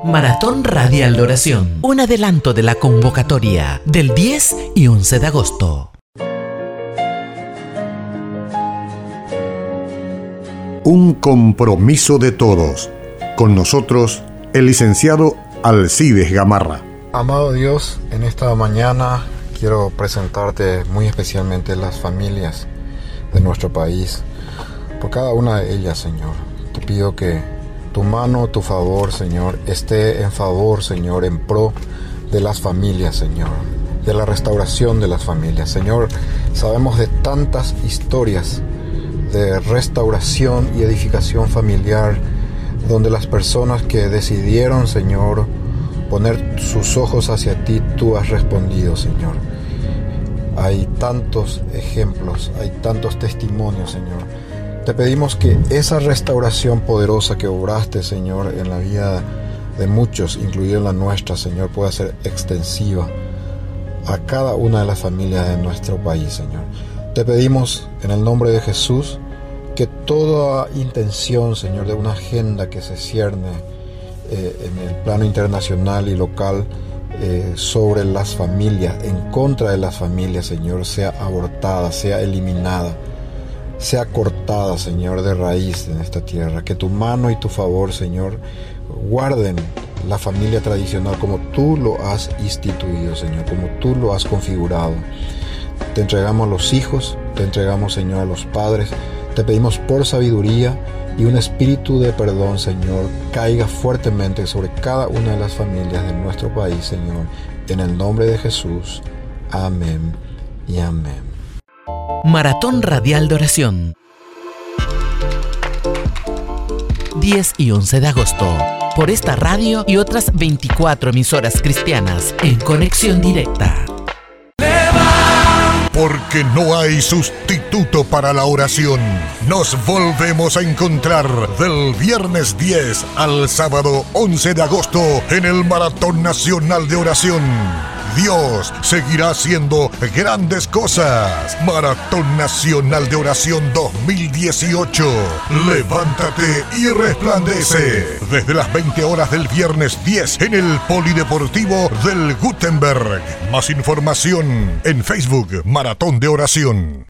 Maratón Radial de Oración, un adelanto de la convocatoria del 10 y 11 de agosto. Un compromiso de todos. Con nosotros, el licenciado Alcides Gamarra. Amado Dios, en esta mañana quiero presentarte muy especialmente las familias de nuestro país. Por cada una de ellas, Señor, te pido que tu mano, tu favor, Señor, esté en favor, Señor, en pro de las familias, Señor, de la restauración de las familias. Señor, sabemos de tantas historias de restauración y edificación familiar, donde las personas que decidieron, Señor, poner sus ojos hacia ti, tú has respondido, Señor. Hay tantos ejemplos, hay tantos testimonios, Señor. Te pedimos que esa restauración poderosa que obraste, Señor, en la vida de muchos, incluida la nuestra, Señor, pueda ser extensiva a cada una de las familias de nuestro país, Señor. Te pedimos en el nombre de Jesús que toda intención, Señor, de una agenda que se cierne en el plano internacional y local sobre las familias, en contra de las familias, Señor, sea abortada, sea eliminada, sea cortada, Señor, de raíz en esta tierra. Que tu mano y tu favor, Señor, guarden la familia tradicional como tú lo has instituido, Señor, como tú lo has configurado. Te entregamos a los hijos, te entregamos, Señor, a los padres. Te pedimos por sabiduría y un espíritu de perdón, Señor, caiga fuertemente sobre cada una de las familias de nuestro país, Señor. En el nombre de Jesús. Amén y amén. Maratón Radial de Oración, 10 y 11 de agosto. Por esta radio y otras 24 emisoras cristianas en conexión directa. Porque no hay sustituto para la oración. Nos volvemos a encontrar del viernes 10 al sábado 11 de agosto en el Maratón Nacional de Oración. Dios seguirá haciendo grandes cosas. Maratón Nacional de Oración 2018. Levántate y resplandece. Desde las 20 horas del viernes 10 en el Polideportivo del Gutenberg. Más información en Facebook Maratón de Oración.